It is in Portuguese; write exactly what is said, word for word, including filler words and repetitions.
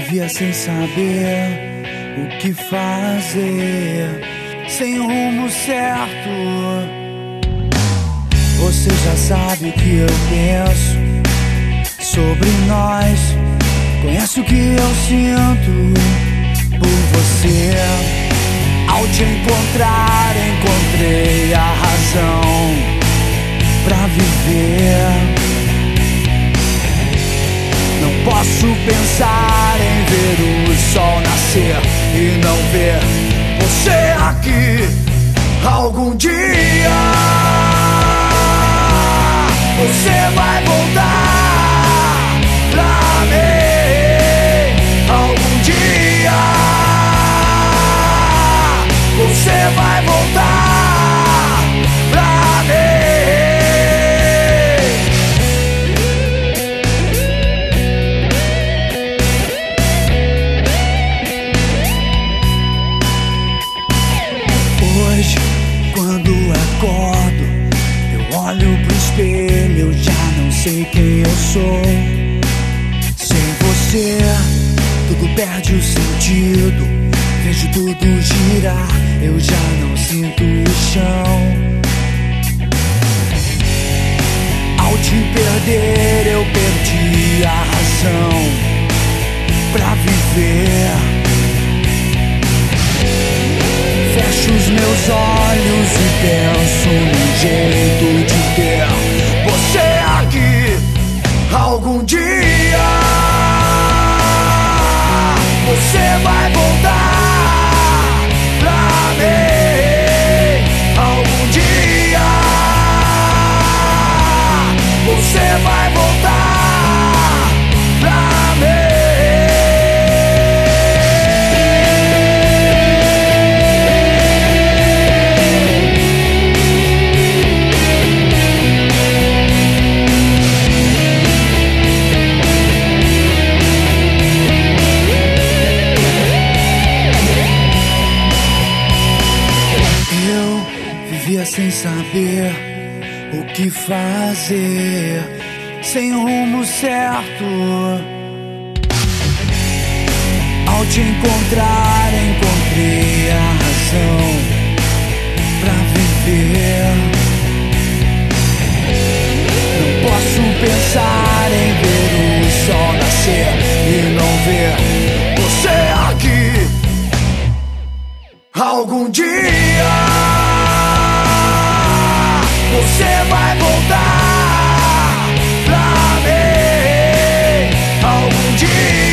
Vivia sem saber o que fazer, sem rumo certo. Você já sabe o que eu penso sobre nós, conhece o que eu sinto por você. Ao te encontrar, encontrei a razão pra viver. Não posso pensar em ver o sol nascer e não ver você aqui. Algum dia você vai voltar pra mim. Algum dia você vai voltar pra mim. Hoje, quando acordo, eu olho pro espelho, eu já não sei quem eu sou. Sem você, tudo perde o sentido. Vejo tudo girar, eu já não sinto o chão. Ao te perder, eu perdi a razão pra viver. Fecho os meus olhos e penso num jeito de ter você aqui. Algum dia você vai voltar pra mim. Algum dia você vai voltar pra mim. Vivia sem saber o que fazer, sem rumo certo. Ao te encontrar, encontrei a razão pra viver. Não posso pensar em ver o sol nascer e não ver você aqui. Algum dia você vai voltar pra mim. Algum dia